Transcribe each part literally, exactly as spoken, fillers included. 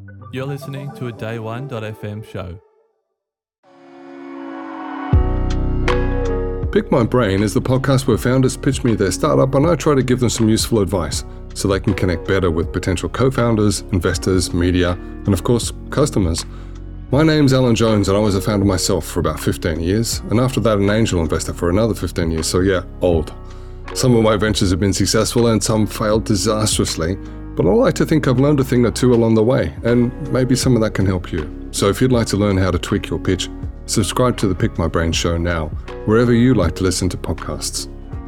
You're listening to a day one dot f m show. Pick My Brain is the podcast where founders pitch me their startup and I try to give them some useful advice so they can connect better with potential co-founders, investors, media, and of course, customers. My name's Alan Jones and I was a founder myself for about fifteen years, and after that an angel investor for another fifteen years, so yeah, old. Some of my ventures have been successful and some failed disastrously, but I like to think I've learned a thing or two along the way, and maybe some of that can help you. So if you'd like to learn how to tweak your pitch, subscribe to the Pick My Brain show now, wherever you like to listen to podcasts.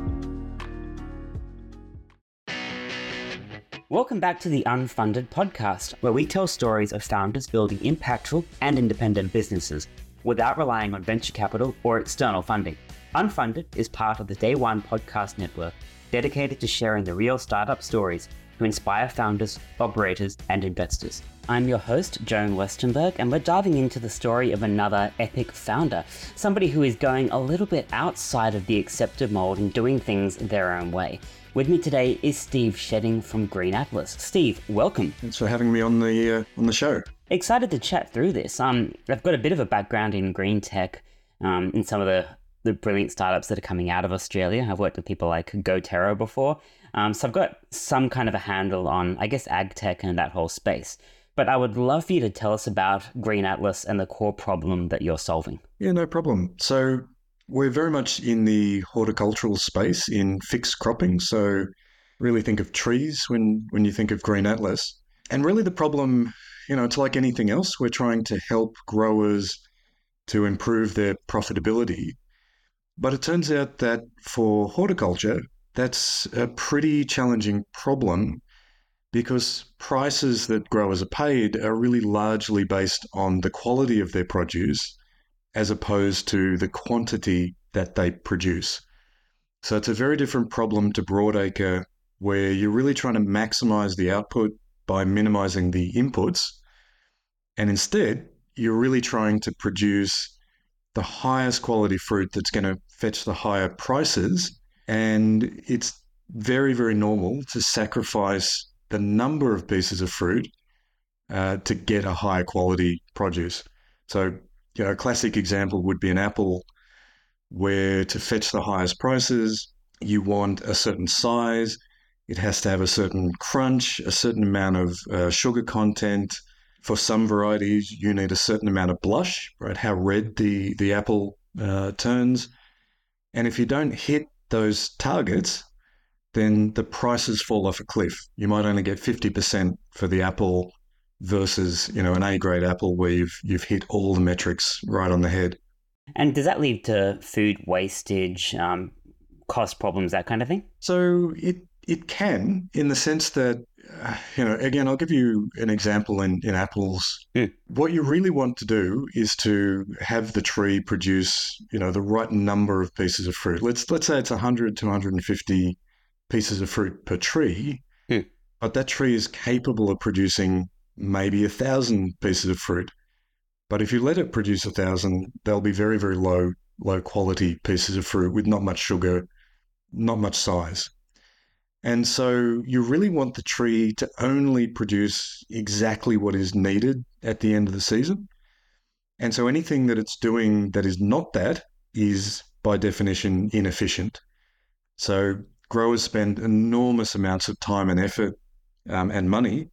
Welcome back to the Unfunded Podcast, where we tell stories of founders building impactful and independent businesses without relying on venture capital or external funding. Unfunded is part of the Day One Podcast Network, dedicated to sharing the real startup stories to inspire founders, operators, and investors. I'm your host, Joan Westenberg, and we're diving into the story of another epic founder, somebody who is going a little bit outside of the accepted mold and doing things their own way. With me today is Steve Shedding from Green Atlas. Steve, welcome. Thanks for having me on the uh, on the show. Excited to chat through this. Um, I've got a bit of a background in green tech, um, in some of the, the brilliant startups that are coming out of Australia. I've worked with people like GoTerra before, um, so I've got some kind of a handle on, I guess, ag tech and that whole space. But I would love for you to tell us about Green Atlas and the core problem that you're solving. Yeah, no problem. So we're very much in the horticultural space in fixed cropping. So really think of trees when, when you think of Green Atlas. And really the problem, you know, it's like anything else. We're trying to help growers to improve their profitability. But it turns out that for horticulture, that's a pretty challenging problem because prices that growers are paid are really largely based on the quality of their produce as opposed to the quantity that they produce. So it's a very different problem to broadacre, where you're really trying to maximize the output by minimizing the inputs. And instead, you're really trying to produce the highest quality fruit that's going to fetch the higher prices. And it's very, very normal to sacrifice the number of pieces of fruit uh, to get a higher quality produce. So, you know, a classic example would be an apple, where to fetch the highest prices, you want a certain size, it has to have a certain crunch, a certain amount of uh, sugar content. For some varieties, you need a certain amount of blush, right? How red the, the apple uh, turns. And if you don't hit those targets, then the prices fall off a cliff. You might only get fifty percent for the apple versus, you know, an A-grade apple where you've you've hit all the metrics right on the head. And does that lead to food wastage, um, cost problems, that kind of thing? So it it can, in the sense that, uh, you know, again, I'll give you an example in, in apples. Mm. What you really want to do is to have the tree produce, you know, the right number of pieces of fruit. Let's let's say it's one hundred to one hundred fifty pieces of fruit per tree, mm. but that tree is capable of producing maybe a thousand pieces of fruit. But if you let it produce a thousand, they'll be very, very low, low quality pieces of fruit with not much sugar, not much size. And so you really want the tree to only produce exactly what is needed at the end of the season. And so anything that it's doing that is not that is by definition inefficient. So growers spend enormous amounts of time and effort um, and money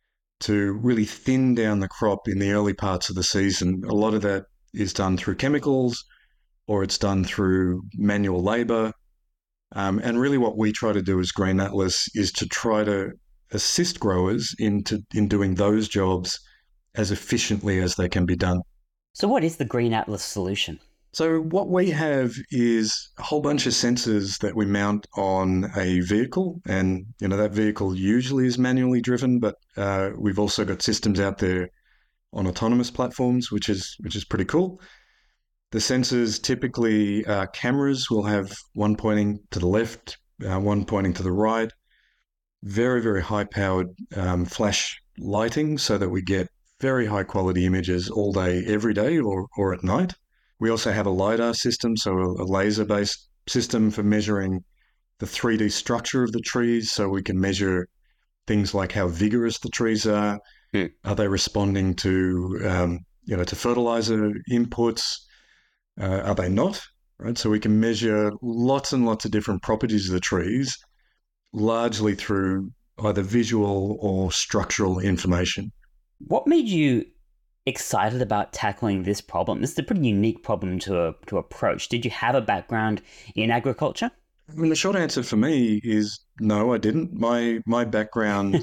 to really thin down the crop in the early parts of the season. A lot of that is done through chemicals, or it's done through manual labor. Um, and really what we try to do as Green Atlas is to try to assist growers into, in doing those jobs as efficiently as they can be done. So what is the Green Atlas solution? So what we have is a whole bunch of sensors that we mount on a vehicle, and you know that vehicle usually is manually driven, but uh, we've also got systems out there on autonomous platforms, which is which is pretty cool. The sensors typically uh, cameras will have one pointing to the left, uh, one pointing to the right. Very very high powered um, flash lighting, so that we get very high quality images all day, every day, or or at night. We also have a LiDAR system, so a laser-based system for measuring the three D structure of the trees, so we can measure things like how vigorous the trees are, Mm. Are they responding to, um, you know, to fertilizer inputs? Uh, are they not? Right. So we can measure lots and lots of different properties of the trees, largely through either visual or structural information. What made you excited about tackling this problem? This is a pretty unique problem to uh, to approach. Did you have a background in agriculture? I mean, the short answer for me is no, I didn't. My my background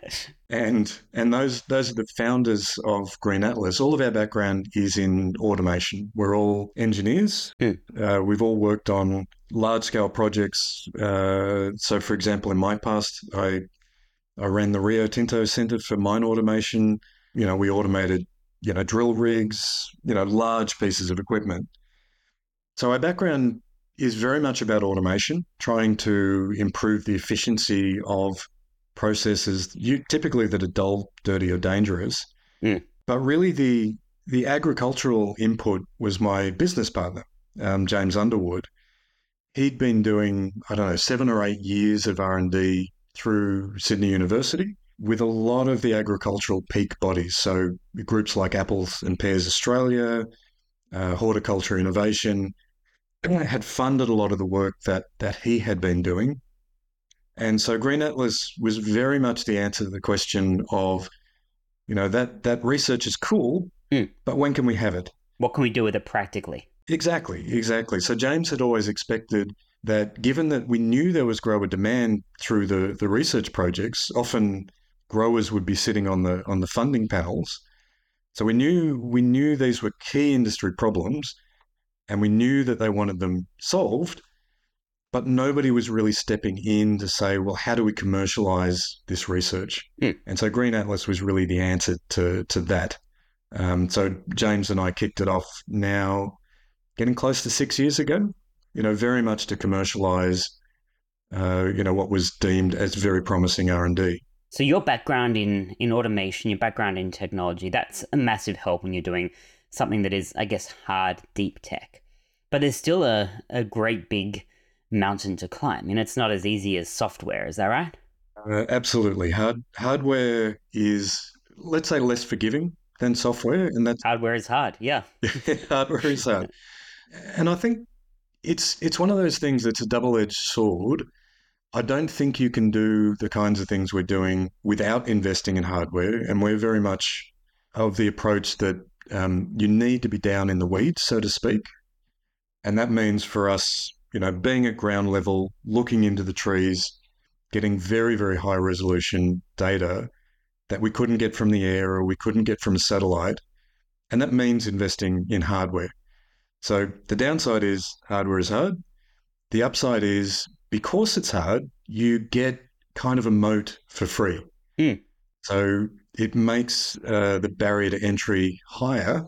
and and those those are the founders of Green Atlas. All of our background is in automation. We're all engineers. Mm. Uh, we've all worked on large scale projects. Uh, so, for example, in my past, I I ran the Rio Tinto Centre for Mine Automation. You know, we automated you know drill rigs. You know, large pieces of equipment. So our background is very much about automation, trying to improve the efficiency of processes, you, typically that are dull, dirty, or dangerous. Mm. But really, the the agricultural input was my business partner, um, James Underwood. He'd been doing, I don't know, seven or eight years of R and D through Sydney University with a lot of the agricultural peak bodies. So groups like Apples and Pears Australia, uh, Horticulture Innovation, had funded a lot of the work that that he had been doing. And so Green Atlas was very much the answer to the question of, you know, that that research is cool, mm. but when can we have it? What can we do with it practically? Exactly, exactly. So James had always expected that, given that we knew there was grower demand through the, the research projects, often growers would be sitting on the on the funding panels. So we knew we knew these were key industry problems, and we knew that they wanted them solved, but nobody was really stepping in to say, well, how do we commercialize this research? Mm. And so Green Atlas was really the answer to, to that. Um, so James and I kicked it off now, getting close to six years ago, you know, very much to commercialize, uh, you know, what was deemed as very promising R and D. So your background in, in automation, your background in technology, that's a massive help when you're doing something that is, I guess, hard, deep tech. But there's still a, a great big mountain to climb. And it's not as easy as software. Is that right? Uh, absolutely. Hard, hardware is, let's say, less forgiving than software. And that's hardware is hard. Yeah. Hardware is hard. And I think it's it's one of those things that's a double-edged sword. I don't think you can do the kinds of things we're doing without investing in hardware. And we're very much of the approach that um, you need to be down in the weeds, so to speak. And that means for us, you know, being at ground level, looking into the trees, getting very, very high resolution data that we couldn't get from the air or we couldn't get from a satellite. And that means investing in hardware. So the downside is hardware is hard. The upside is, because it's hard, you get kind of a moat for free. Mm. So it makes uh, the barrier to entry higher,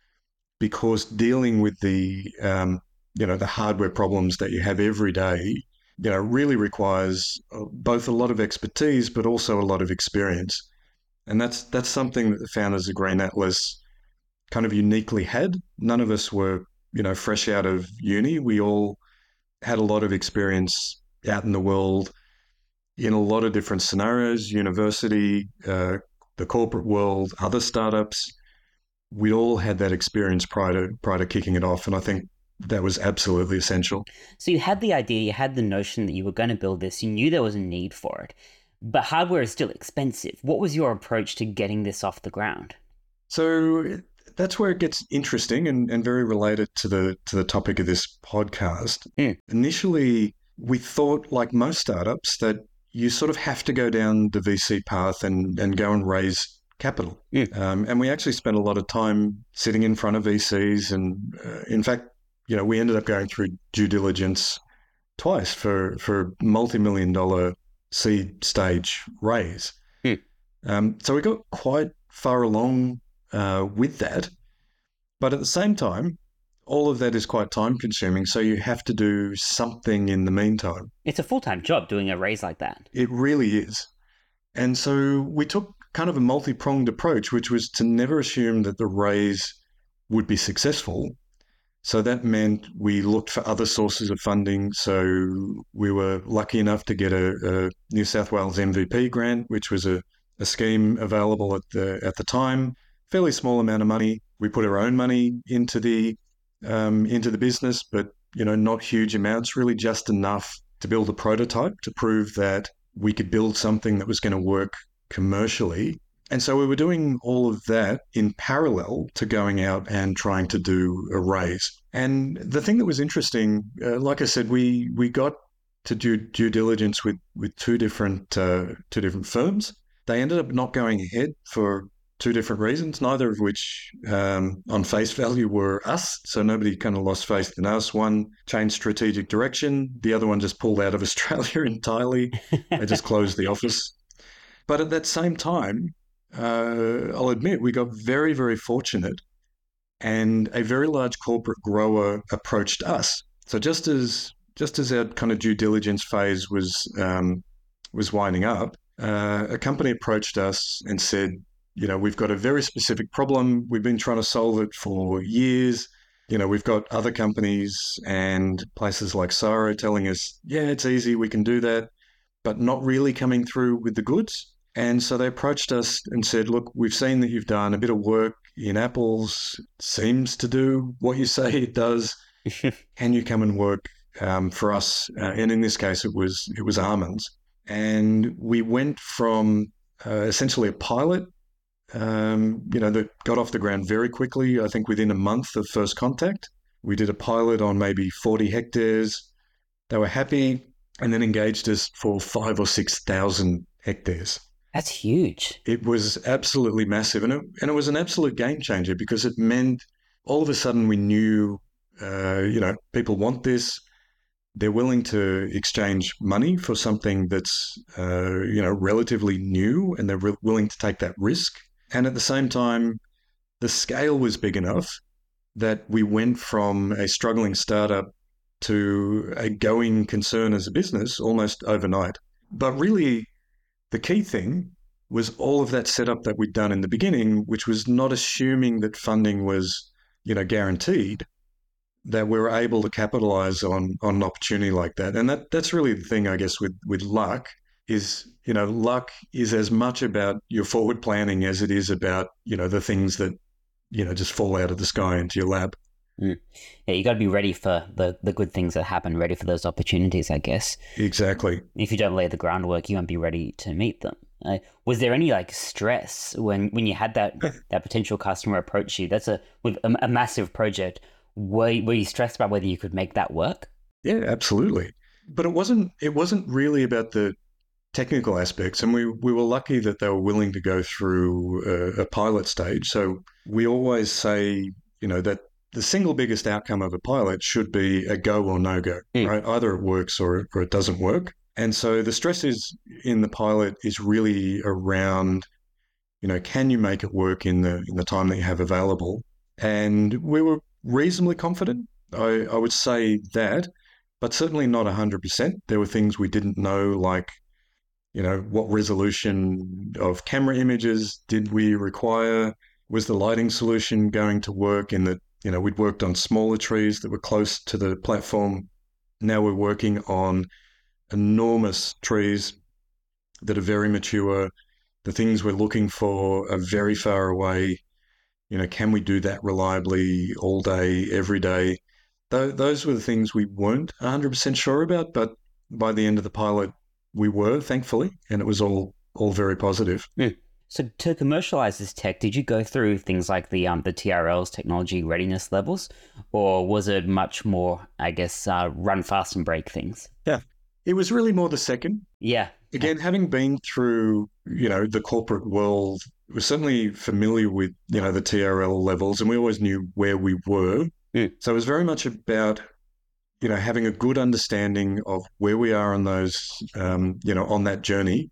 because dealing with the um, you know the hardware problems that you have every day, you know, really requires both a lot of expertise but also a lot of experience. And that's that's something that the founders of Green Atlas kind of uniquely had. None of us were, you know, fresh out of uni. We all had a lot of experience out in the world in a lot of different scenarios, university, uh, the corporate world, other startups. We all had that experience prior to prior to kicking it off. And I think that was absolutely essential. So you had the idea, you had the notion that you were going to build this, you knew there was a need for it, but hardware is still expensive. What was your approach to getting this off the ground? So that's where it gets interesting and, and very related to the to the topic of this podcast. Mm. Initially, we thought, like most startups, that you sort of have to go down the V C path and, and go and raise capital. Mm. Um, and we actually spent a lot of time sitting in front of V Cs. And uh, in fact, you know, we ended up going through due diligence twice for, for multi-million dollar seed stage raise. Mm. Um, so we got quite far along uh, with that. But at the same time, all of that is quite time consuming. So you have to do something in the meantime. It's a full-time job doing a raise like that. It really is. And so we took kind of a multi-pronged approach, which was to never assume that the raise would be successful. So that meant we looked for other sources of funding. So we were lucky enough to get a, a New South Wales M V P grant, which was a a scheme available at the at the time, fairly small amount of money. We put our own money into the um, into the business, but you know, not huge amounts, really just enough to build a prototype to prove that we could build something that was going to work commercially. And so we were doing all of that in parallel to going out and trying to do a raise. And the thing that was interesting, uh, like I said, we we got to do due diligence with with two different uh, two different firms. They ended up not going ahead for two different reasons, neither of which um, on face value were us. So nobody kind of lost faith in us. One changed strategic direction. The other one just pulled out of Australia entirely. They just closed the office. But at that same time, uh, I'll admit, we got very, very fortunate, and a very large corporate grower approached us. So just as just as our kind of due diligence phase was um, was winding up, uh, a company approached us and said, you know, we've got a very specific problem. We've been trying to solve it for years. You know, we've got other companies and places like Saro telling us, yeah, it's easy, we can do that, but not really coming through with the goods. And so they approached us and said, look, we've seen that you've done a bit of work in apples, seems to do what you say it does. Can you come and work um, for us? Uh, and in this case, it was it was almonds. And we went from uh, essentially a pilot, um, you know, that got off the ground very quickly. I think within a month of first contact, we did a pilot on maybe forty hectares. They were happy, and then engaged us for five or six thousand hectares. That's huge. It was absolutely massive, and it, and it was an absolute game changer because it meant all of a sudden we knew, uh, you know, people want this. They're willing to exchange money for something that's, uh, you know, relatively new, and they're re- willing to take that risk. And at the same time, the scale was big enough that we went from a struggling startup to a going concern as a business almost overnight. But really, the key thing was all of that setup that we'd done in the beginning, which was not assuming that funding was, you know, guaranteed, that we were able to capitalize on, on an opportunity like that. And that that's really the thing, I guess, with, with luck is, you know, luck is as much about your forward planning as it is about, you know, the things that, you know, just fall out of the sky into your lap. Mm. Yeah, you got to be ready for the, the good things that happen, ready for those opportunities, I guess. Exactly. If you don't lay the groundwork, you won't be ready to meet them. Uh, was there any like stress when, when you had that that potential customer approach you? That's a with a, a massive project. Were were you stressed about whether you could make that work? Yeah, absolutely. But it wasn't it wasn't really about the technical aspects, and we we were lucky that they were willing to go through a, a pilot stage. So we always say, you know, that the single biggest outcome of a pilot should be a go or no go, mm. right? Either it works or, or it doesn't work. And so the stress is in the pilot is really around, you know, can you make it work in the in the time that you have available? And we were reasonably confident. I, I would say that, but certainly not one hundred percent. There were things we didn't know, like, you know, what resolution of camera images did we require? Was the lighting solution going to work in the, you know, we'd worked on smaller trees that were close to the platform. Now we're working on enormous trees that are very mature. The things we're looking for are very far away. You know, can we do that reliably all day, every day? Th- those were the things we weren't one hundred percent sure about, but by the end of the pilot, we were, thankfully, and it was all all very positive. Mm. So to commercialize this tech, did you go through things like the um the T R Ls, technology readiness levels, or was it much more, I guess, uh, run fast and break things? Yeah, it was really more the second. Yeah. Again, having been through, you know, the corporate world, we're certainly familiar with, you know, the T R L levels, and we always knew where we were. Mm. So it was very much about, you know, having a good understanding of where we are on those, um, you know, on that journey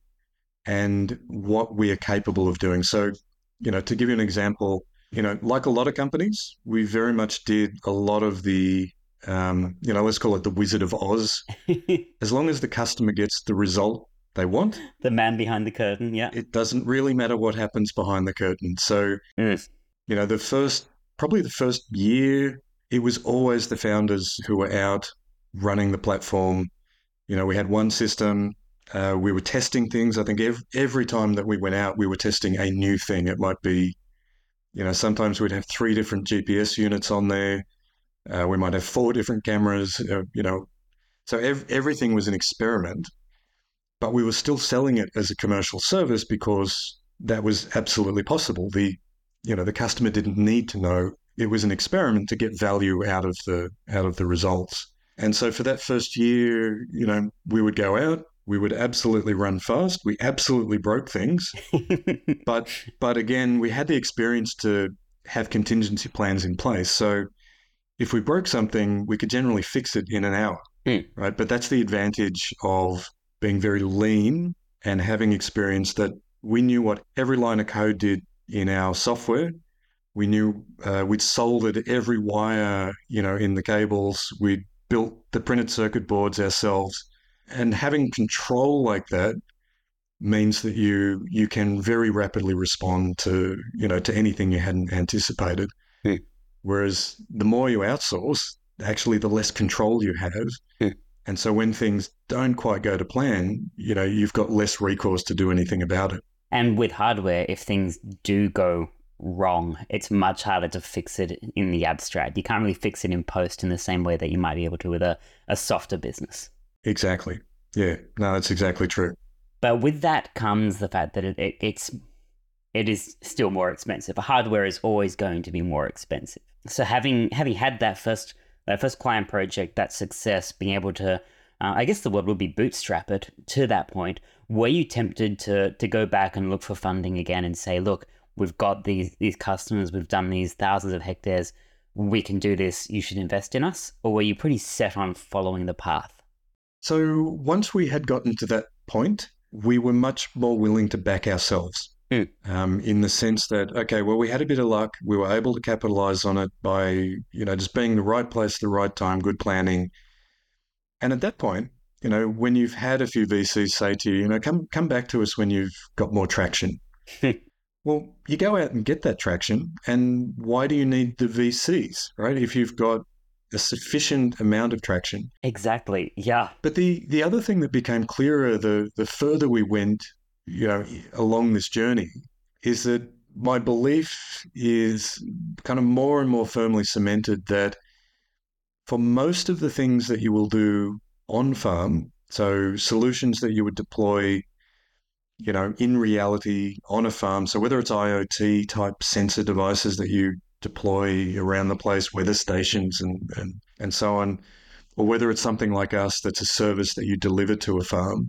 and what we are capable of doing. So, you know, to give you an example, you know, like a lot of companies, we very much did a lot of the, um, you know, let's call it the Wizard of Oz. As long as the customer gets the result they want. The man behind the curtain, yeah. It doesn't really matter what happens behind the curtain. So, mm. you know, the first, probably the first year, it was always the founders who were out running the platform. You know, we had one system, Uh, we were testing things. I think every, every time that we went out, we were testing a new thing. It might be, you know, sometimes we'd have three different G P S units on there. Uh, we might have four different cameras, uh, you know. So ev- everything was an experiment, but we were still selling it as a commercial service because that was absolutely possible. The, you know, the customer didn't need to know. It was an experiment to get value out of the out of the results. And so for that first year, you know, we would go out, we would absolutely run fast. We absolutely broke things. but but again, we had the experience to have contingency plans in place. So if we broke something, we could generally fix it in an hour, mm. right? But that's the advantage of being very lean and having experience that we knew what every line of code did in our software. We knew uh, we'd soldered every wire, you know, in the cables. We'd built the printed circuit boards ourselves. And having control like that means that you you can very rapidly respond to, you know, to anything you hadn't anticipated. Mm. Whereas the more you outsource, actually the less control you have. Mm. And so when things don't quite go to plan, you know, you've got less recourse to do anything about it. And with hardware, if things do go wrong, it's much harder to fix it in the abstract. You can't really fix it in post in the same way that you might be able to with a, a softer business. Exactly. Yeah, no, that's exactly true. But with that comes the fact that it, it it's it is still more expensive. Hardware is always going to be more expensive. So having having had that first that first client project, that success, being able to, uh, I guess the word would be bootstrap it to that point, were you tempted to to go back and look for funding again and say, look, we've got these these customers, we've done these thousands of hectares, we can do this, you should invest in us? Or were you pretty set on following the path? So once we had gotten to that point, we were much more willing to back ourselves mm. um, in the sense that, okay, well, we had a bit of luck. We were able to capitalize on it by, you know, just being the right place at the right time, good planning. And at that point, you know, when you've had a few V Cs say to you, you know, come come back to us when you've got more traction. Well, you go out and get that traction. And why do you need the V Cs, right? If you've got a sufficient amount of traction. Exactly. Yeah. But the the other thing that became clearer the the further we went, you know, along this journey, is that my belief is kind of more and more firmly cemented that for most of the things that you will do on farm, so solutions that you would deploy, you know, in reality on a farm, so whether it's IoT type sensor devices that you deploy around the place, weather stations and, and, and so on, or whether it's something like us that's a service that you deliver to a farm,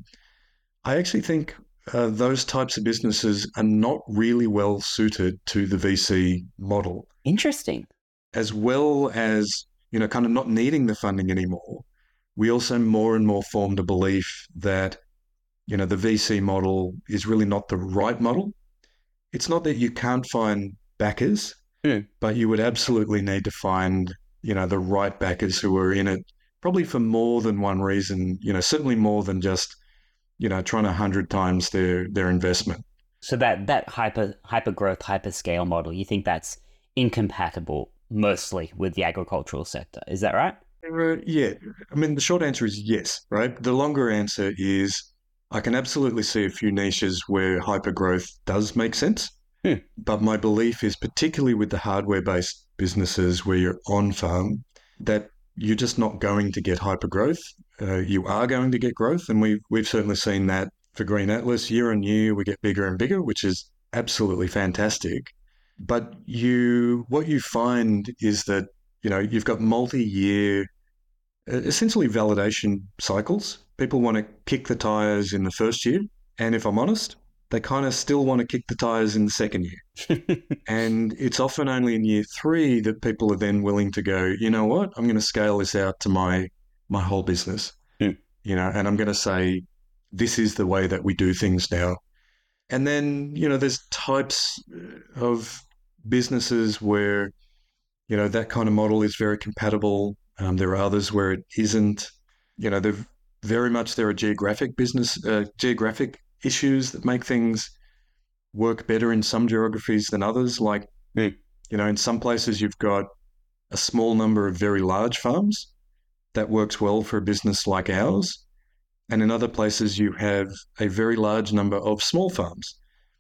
I actually think uh, those types of businesses are not really well suited to the V C model. Interesting. As well as, you know, kind of not needing the funding anymore, we also more and more formed a belief that, you know, the V C model is really not the right model. It's not that you can't find backers, Mm. but you would absolutely need to find, you know, the right backers who are in it, probably for more than one reason, you know, certainly more than just, you know, trying a hundred times their, their investment. So that, that hyper, hyper growth, hyper scale model, you think that's incompatible mostly with the agricultural sector. Is that right? Uh, yeah. I mean, the short answer is yes, right? The longer answer is I can absolutely see a few niches where hyper growth does make sense. Hmm. But my belief is, particularly with the hardware-based businesses where you're on farm, that you're just not going to get hyper growth. Uh, you are going to get growth, and we've we've certainly seen that for Green Atlas. Year on year, we get bigger and bigger, which is absolutely fantastic. But you, what you find is that, you know, you've got multi-year, essentially validation cycles. People want to kick the tires in the first year, and if I'm honest, they kind of still want to kick the tires in the second year. And it's often only in year three that people are then willing to go, you know what, I'm going to scale this out to my my whole business, mm. you know, and I'm going to say, this is the way that we do things now. And then, you know, there's types of businesses where, you know, that kind of model is very compatible. Um, there are others where it isn't. You know, they've very much, there are geographic business, uh, geographic issues that make things work better in some geographies than others. Like, mm. you know, in some places you've got a small number of very large farms. That works well for a business like ours. And in other places, you have a very large number of small farms.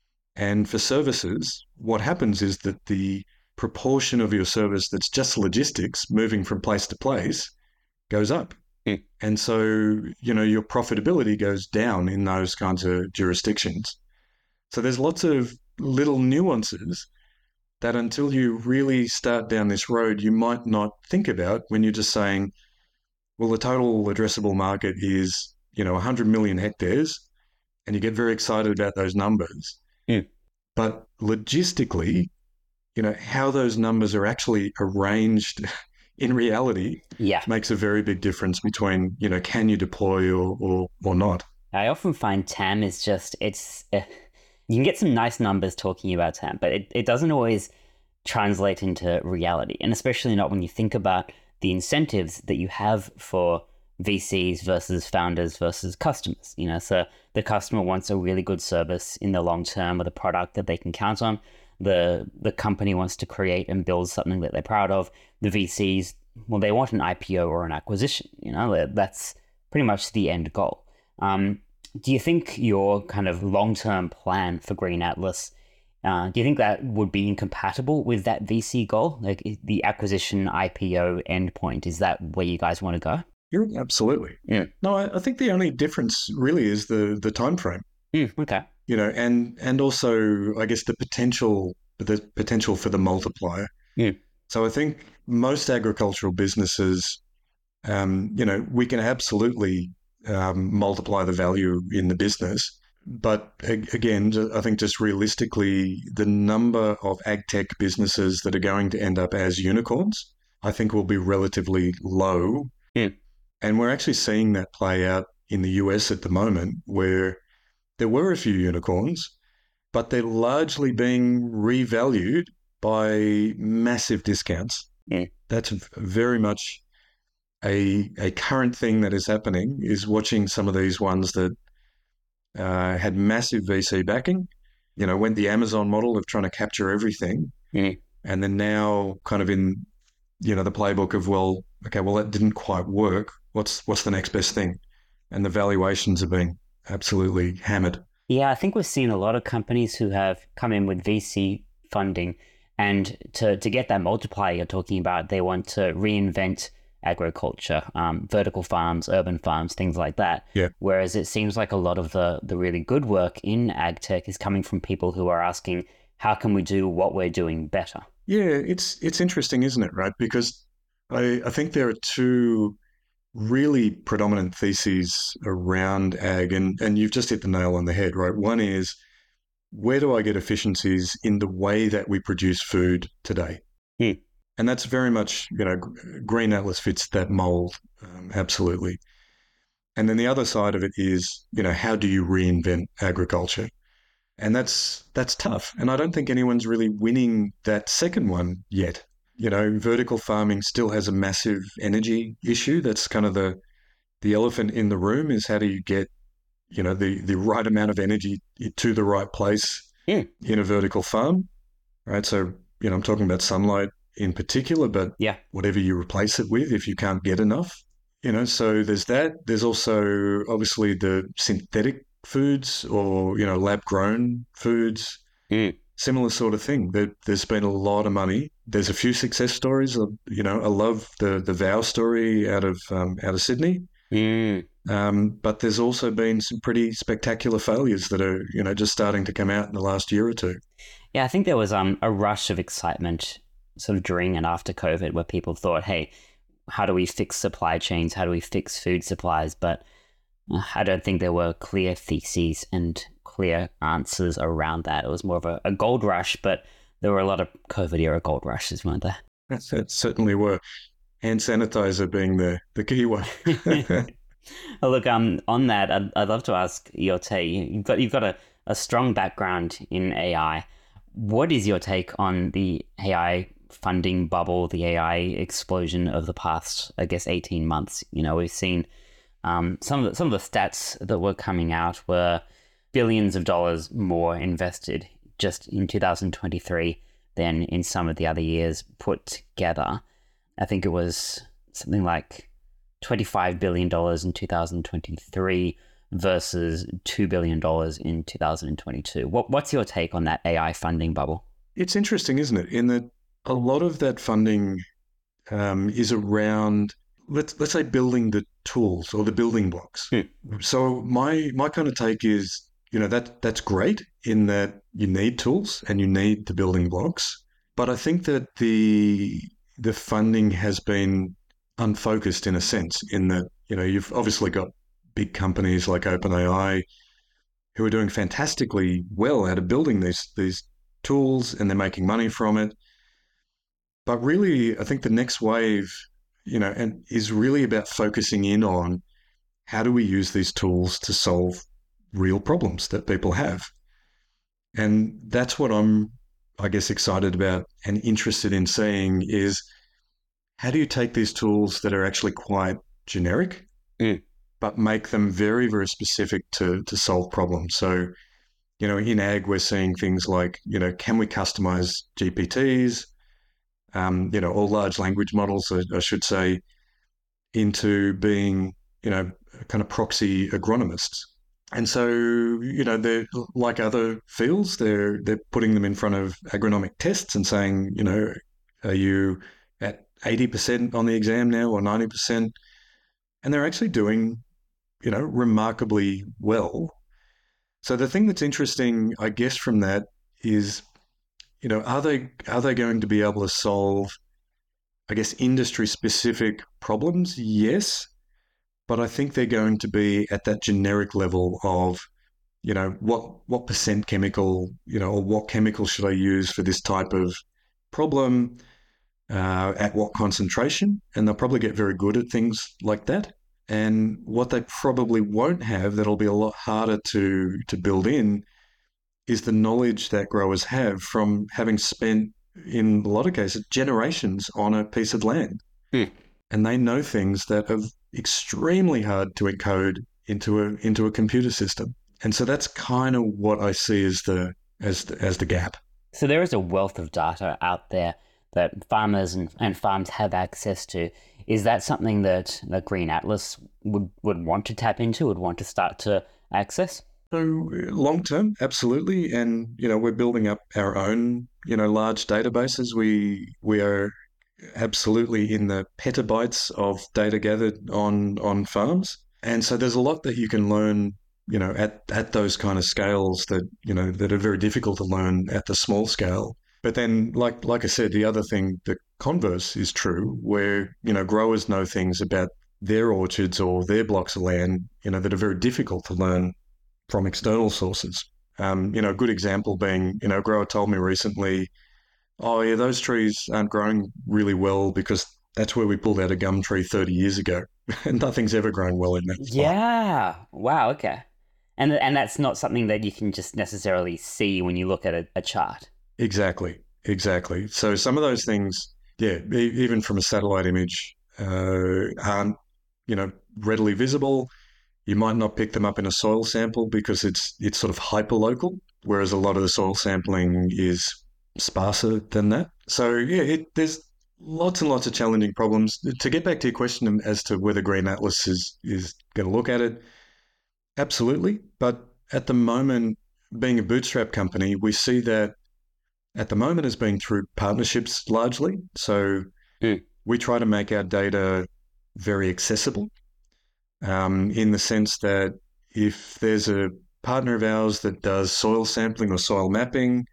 And for services, what happens is that the proportion of your service that's just logistics moving from place to place goes up. Mm. And so, you know, your profitability goes down in those kinds of jurisdictions. So there's lots of little nuances that until you really start down this road, you might not think about when you're just saying, well, the total addressable market is, you know, one hundred million hectares, and you get very excited about those numbers. Mm. But logistically, you know, how those numbers are actually arranged in reality Yeah. makes a very big difference between, you know, can you deploy or or, or not. I often find T A M is just, it's, uh, you can get some nice numbers talking about T A M, but it, it doesn't always translate into reality. And especially not when you think about the incentives that you have for V Cs versus founders versus customers. You know, so the customer wants a really good service in the long term with a product that they can count on. The the company wants to create and build something that they're proud of. The V Cs, well, they want an I P O or an acquisition. You know, that's pretty much the end goal. Um, do you think your kind of long-term plan for Green Atlas, uh, do you think that would be incompatible with that V C goal? Like the acquisition I P O endpoint, is that where you guys want to go? You're absolutely. Yeah. No, I, I think the only difference really is the the time frame. Mm, okay. You know, and and also I guess the potential the potential for the multiplier. Yeah. So I think most agricultural businesses, um, you know, we can absolutely um, multiply the value in the business. But again, I think just realistically, the number of ag tech businesses that are going to end up as unicorns, I think will be relatively low. Yeah. And we're actually seeing that play out in the U S at the moment, where there were a few unicorns, but they're largely being revalued by massive discounts. Yeah. That's very much a a current thing that is happening, is watching some of these ones that uh, had massive V C backing, you know, went the Amazon model of trying to capture everything. Yeah. And then now kind of in, you know, the playbook of, well, okay, well, that didn't quite work. What's what's the next best thing? And the valuations are being absolutely hammered. Yeah, I think we've seen a lot of companies who have come in with V C funding, and to, to get that multiplier you're talking about, they want to reinvent agriculture, um, vertical farms, urban farms, things like that. Yeah. Whereas it seems like a lot of the, the really good work in ag tech is coming from people who are asking, how can we do what we're doing better? Yeah, it's it's interesting, isn't it, right? Because I, I think there are two really predominant theses around ag, and, and you've just hit the nail on the head, right? One is, where do I get efficiencies in the way that we produce food today? Hmm. And that's very much, you know, Green Atlas fits that mold, um, absolutely. And then the other side of it is, you know, how do you reinvent agriculture? And that's that's tough. And I don't think anyone's really winning that second one yet. You know, vertical farming still has a massive energy issue. That's kind of the the elephant in the room, is how do you get, you know, the, the right amount of energy to the right place Yeah. in a vertical farm, right? So, you know, I'm talking about sunlight in particular, but Yeah. whatever you replace it with, if you can't get enough, you know, so there's that. There's also obviously the synthetic foods, or, you know, lab grown foods. Yeah. Similar sort of thing. There, there's been a lot of money. There's a few success stories. You know, I love the the Vow story out of um, out of Sydney. Yeah. Um, but there's also been some pretty spectacular failures that are, you know, just starting to come out in the last year or two. Yeah, I think there was um a rush of excitement sort of during and after COVID, where people thought, hey, how do we fix supply chains? How do we fix food supplies? But uh, I don't think there were clear theses and clear answers around that. It was more of a, a gold rush, but there were a lot of COVID era gold rushes, weren't there? That certainly were. Hand sanitizer being the, the key one. Oh, look, um, on that, I'd, I'd love to ask your take. You've got you've got a, a strong background in A I. What is your take on the A I funding bubble, the A I explosion of the past, I guess, eighteen months? You know, we've seen um, some of the, some of the stats that were coming out were billions of dollars more invested just in two thousand twenty-three than in some of the other years put together. I think it was something like twenty-five billion dollars in two thousand twenty-three versus two billion dollars in two thousand twenty-two. What, what's your take on that A I funding bubble? It's interesting, isn't it? In that a lot of that funding um, is around, let's let's say, building the tools or the building blocks. Hmm. So my my kind of take is, you know, that that's great in that you need tools and you need the building blocks. But I think that the the funding has been unfocused in a sense, in that, you know, you've obviously got big companies like OpenAI who are doing fantastically well out of building these these tools, and they're making money from it. But really, I think the next wave, you know, and is really about focusing in on how do we use these tools to solve real problems that people have. And that's what I'm, I guess, excited about and interested in seeing is, how do you take these tools that are actually quite generic, mm. but make them very, very specific to, to solve problems? So, you know, in ag, we're seeing things like, you know, can we customize G P Ts, um, you know, or large language models, I, I should say, into being, you know, kind of proxy agronomists. And so, you know, they're like other fields, they're they're putting them in front of agronomic tests and saying, you know, are you at eighty percent on the exam now or ninety percent? And they're actually doing, you know, remarkably well. So the thing that's interesting, I guess, from that is, you know, are they are they going to be able to solve, I guess, industry specific problems? Yes. But I think they're going to be at that generic level of, you know, what what percent chemical, you know, or what chemical should I use for this type of problem, uh, at what concentration, and they'll probably get very good at things like that. And what they probably won't have, that'll be a lot harder to to build in, is the knowledge that growers have from having spent, in a lot of cases, generations on a piece of land. Hmm. And they know things that are extremely hard to encode into a into a computer system. And so that's kind of what I see as the as the, as the gap. So there is a wealth of data out there that farmers and, and farms have access to. Is that something that, that Green Atlas would, would want to tap into, would want to start to access? So long term, absolutely. And, you know, we're building up our own, you know, large databases. We we are absolutely in the petabytes of data gathered on on farms. And so there's a lot that you can learn, you know, at, at those kind of scales that, you know, that are very difficult to learn at the small scale. But then, like like I said, the other thing, the converse is true, where, you know, growers know things about their orchards or their blocks of land, you know, that are very difficult to learn from external sources. Um, you know, a good example being, you know, a grower told me recently, oh yeah, those trees aren't growing really well because that's where we pulled out a gum tree thirty years ago, and nothing's ever grown well in that spot. Yeah. Wow. Okay. And and that's not something that you can just necessarily see when you look at a, a chart. Exactly. Exactly. So some of those things, yeah, e- even from a satellite image, uh, aren't, you know, readily visible. You might not pick them up in a soil sample because it's it's sort of hyperlocal, whereas a lot of the soil sampling is sparser than that. So yeah, it, there's lots and lots of challenging problems. To get back to your question as to whether Green Atlas is is going to look at it, absolutely. But at the moment, being a bootstrap company, we see that at the moment as being through partnerships largely. So mm. we try to make our data very accessible, um, in the sense that if there's a partner of ours that does soil sampling or soil mapping,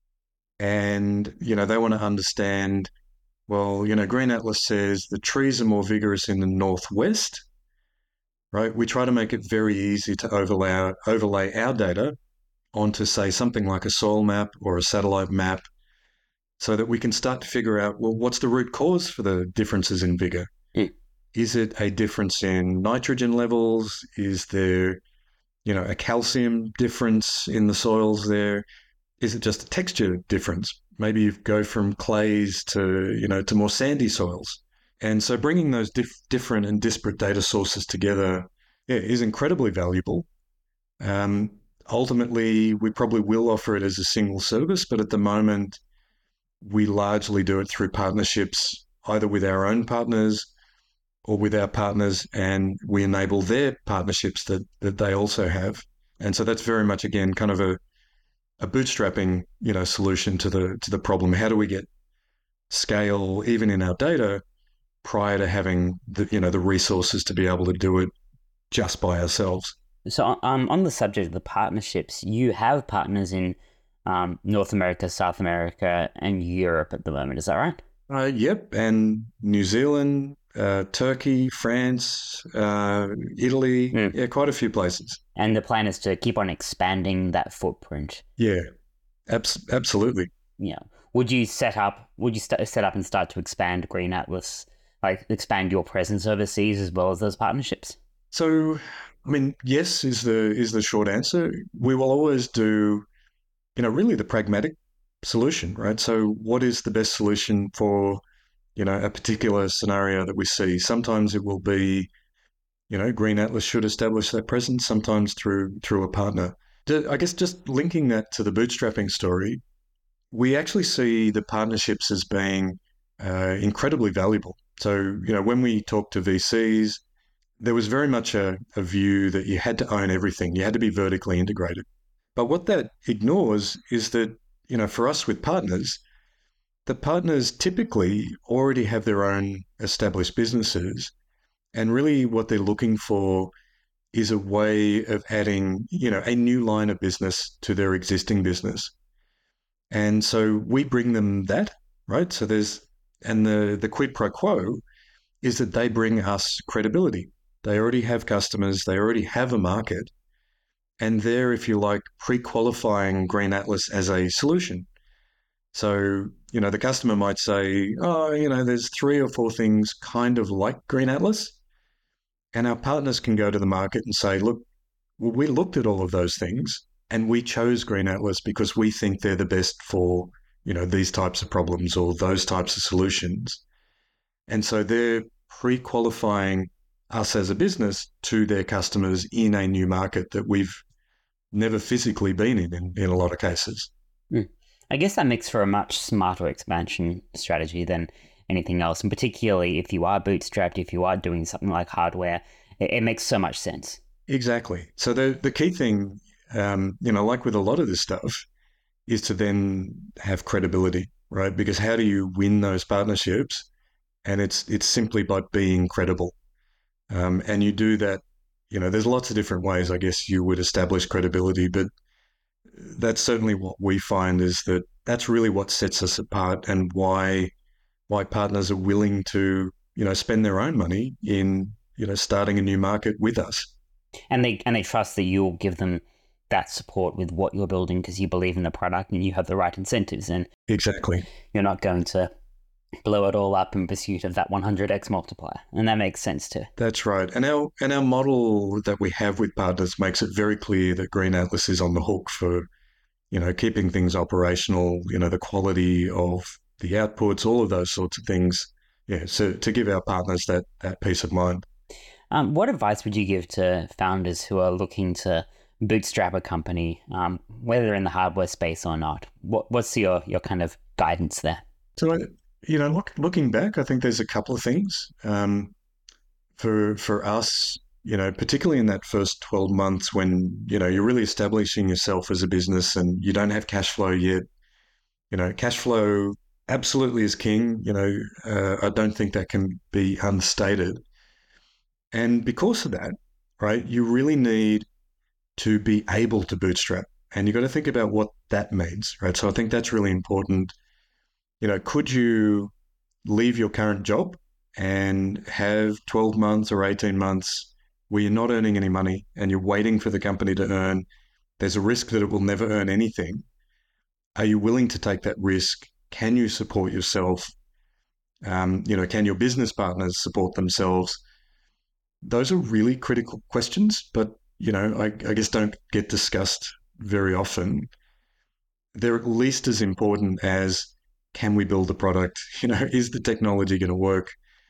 and, you know, they want to understand, well, you know, Green Atlas says the trees are more vigorous in the northwest, right? We try to make it very easy to overlay, overlay our data onto, say, something like a soil map or a satellite map, so that we can start to figure out, well, what's the root cause for the differences in vigor? Mm. Is it a difference in nitrogen levels? Is there, you know, a calcium difference in the soils there? Is it just a texture difference? Maybe you go from clays to, you know, to more sandy soils. And so bringing those dif- different and disparate data sources together, yeah, is incredibly valuable. Um, ultimately, we probably will offer it as a single service, but at the moment, we largely do it through partnerships, either with our own partners or with our partners, and we enable their partnerships that, that they also have. And so that's very much, again, kind of a, a bootstrapping, you know, solution to the to the problem. How do we get scale even in our data prior to having the, you know, the resources to be able to do it just by ourselves? So um, on the subject of the partnerships, you have partners in um, North America, South America, and Europe at the moment. Is that right? Uh, yep. And New Zealand, uh, Turkey, France, uh, Italy, Mm. yeah, quite a few places. And the plan is to keep on expanding that footprint. Yeah, abs- absolutely. Yeah. Would you set up? Would you st- set up and start to expand Green Atlas, like expand your presence overseas as well as those partnerships? So, I mean, yes is the is the short answer. We will always do, you know, really the pragmatic solution, right? So, what is the best solution for, you know, a particular scenario that we see? Sometimes it will be, you know, Green Atlas should establish that presence. Sometimes through through a partner. I guess just linking that to the bootstrapping story, we actually see the partnerships as being uh, incredibly valuable. So, you know, when we talk to V Cs, there was very much a, a view that you had to own everything. You had to be vertically integrated. But what that ignores is that, you know, for us with partners, the partners typically already have their own established businesses. And really what they're looking for is a way of adding, you know, a new line of business to their existing business. And so we bring them that, right? So there's, and the, the quid pro quo is that they bring us credibility. They already have customers, they already have a market, and they're, if you like, pre-qualifying Green Atlas as a solution. So, you know, the customer might say, oh, you know, there's three or four things kind of like Green Atlas. And our partners can go to the market and say, look, well, we looked at all of those things and we chose Green Atlas because we think they're the best for, you know, these types of problems or those types of solutions. And so they're pre-qualifying us as a business to their customers in a new market that we've never physically been in, in, in a lot of cases. Mm. I guess that makes for a much smarter expansion strategy than anything else. And particularly if you are bootstrapped, if you are doing something like hardware, it, it makes so much sense. Exactly. So the, the key thing, um, you know, like with a lot of this stuff, is to then have credibility, right? Because how do you win those partnerships? And it's it's simply by being credible. Um, and you do that, you know, there's lots of different ways, I guess, you would establish credibility, but that's certainly what we find is that that's really what sets us apart and why why partners are willing to, you know, spend their own money in, you know, starting a new market with us. And they and they trust that you'll give them that support with what you're building because you believe in the product and you have the right incentives, and exactly, you're not going to blow it all up in pursuit of that one hundred x multiplier. And that makes sense too. That's right. And our and our model that we have with partners makes it very clear that Green Atlas is on the hook for, you know, keeping things operational, you know, the quality of the outputs, all of those sorts of things. Yeah, so to give our partners that that peace of mind. Um, what advice would you give to founders who are looking to bootstrap a company, um, whether they're in the hardware space or not? What, what's your, your kind of guidance there? So, you know, look, looking back, I think there's a couple of things. Um, for for us, you know, particularly in that first twelve months when, you know, you're really establishing yourself as a business and you don't have cash flow yet, you know, cash flow absolutely is king. You know, uh, I don't think that can be understated. And because of that, right, you really need to be able to bootstrap. And you've got to think about what that means, right? So I think that's really important. You know, could you leave your current job and have twelve months or eighteen months where you're not earning any money and you're waiting for the company to earn? There's a risk that it will never earn anything. Are you willing to take that risk? Can you support yourself? Um, you know, can your business partners support themselves? Those are really critical questions, but, you know, I, I guess don't get discussed very often. They're at least as important as, can we build a product? You know, is the technology going to work?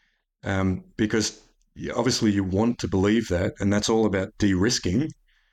Um, because obviously you want to believe that, and that's all about de-risking,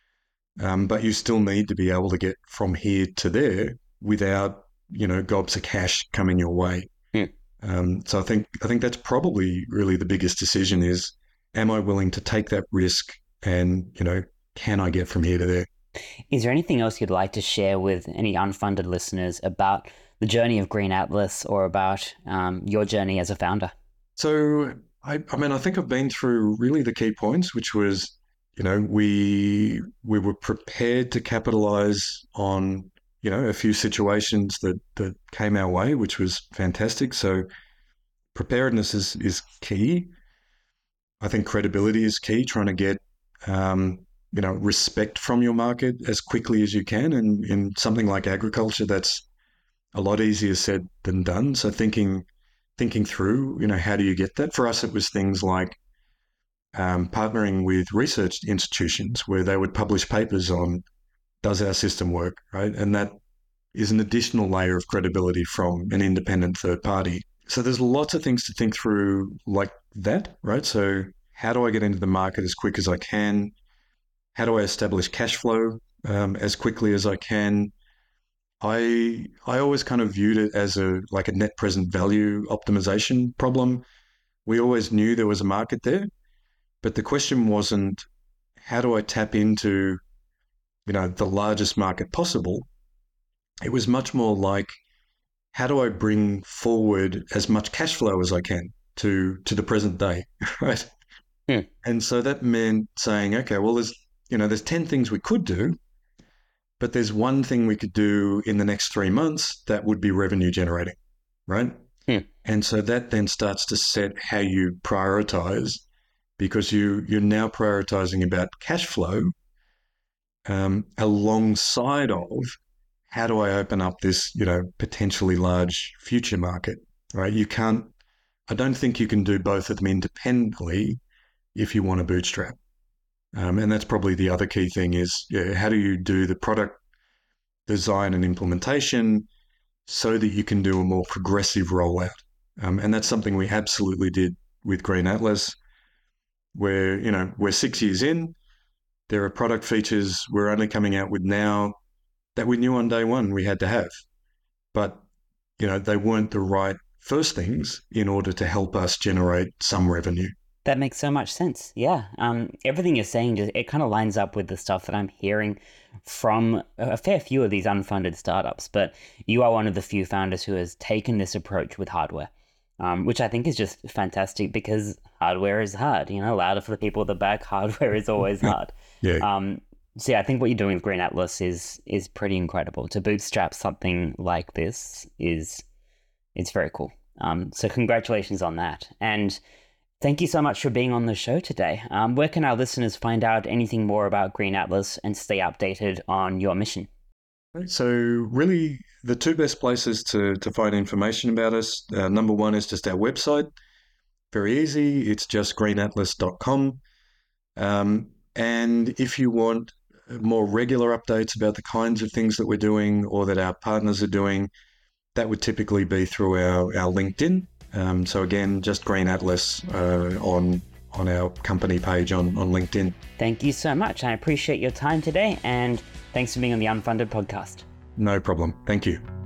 um, but you still need to be able to get from here to there without, you know, gobs of cash coming your way. Hmm. Um, so I think I think that's probably really the biggest decision is, am I willing to take that risk, and, you know, can I get from here to there? Is there anything else you'd like to share with any unfunded listeners about the journey of Green Atlas, or about um, your journey as a founder? So, I, I mean, I think I've been through really the key points, which was, you know, we we were prepared to capitalize on, you know, a few situations that, that came our way, which was fantastic. So preparedness is, is key. I think credibility is key, trying to get, um, you know, respect from your market as quickly as you can. And in something like agriculture, that's a lot easier said than done. So thinking thinking through, you know, how do you get that? For us, it was things like um, partnering with research institutions where they would publish papers on, does our system work, right? And that is an additional layer of credibility from an independent third party. So there's lots of things to think through like that, right? So how do I get into the market as quick as I can? How do I establish cash flow um, as quickly as I can? I I always kind of viewed it as a like a net present value optimization problem. We always knew there was a market there, but the question wasn't, how do I tap into, you know, the largest market possible? It was much more like, how do I bring forward as much cash flow as I can to to the present day, right? Hmm. And so that meant saying, okay, well, there's, you know, there's ten things we could do, but there's one thing we could do in the next three months that would be revenue generating, right? Hmm. And so that then starts to set how you prioritize, because you, you're now prioritizing about cash flow um, alongside of, how do I open up this, you know, potentially large future market, right? You can't, I don't think you can do both of them independently if you want to bootstrap. Um, and that's probably the other key thing is, yeah, how do you do the product design and implementation so that you can do a more progressive rollout? Um, and that's something we absolutely did with Green Atlas, where, you know, we're six years in, there are product features we're only coming out with now that we knew on day one we had to have. But, you know, they weren't the right first things in order to help us generate some revenue. That makes so much sense. Yeah. Um, everything you're saying, just it kind of lines up with the stuff that I'm hearing from a fair few of these unfunded startups. But you are one of the few founders who has taken this approach with hardware, um, which I think is just fantastic, because hardware is hard. You know, louder for the people at the back, hardware is always hard. Yeah. Um, so yeah, I think what you're doing with Green Atlas is is pretty incredible. To bootstrap something like this is it's very cool. Um, so congratulations on that. And thank you so much for being on the show today. Um, where can our listeners find out anything more about Green Atlas and stay updated on your mission? So really, the two best places to, to find information about us, uh, number one is just our website. Very easy. It's just green atlas dot com. Um, and if you want more regular updates about the kinds of things that we're doing or that our partners are doing, that would typically be through our, our LinkedIn. Um, so again, just Green Atlas uh, on on our company page on, on LinkedIn. Thank you so much. I appreciate your time today, and thanks for being on the Unfunded podcast. No problem. Thank you.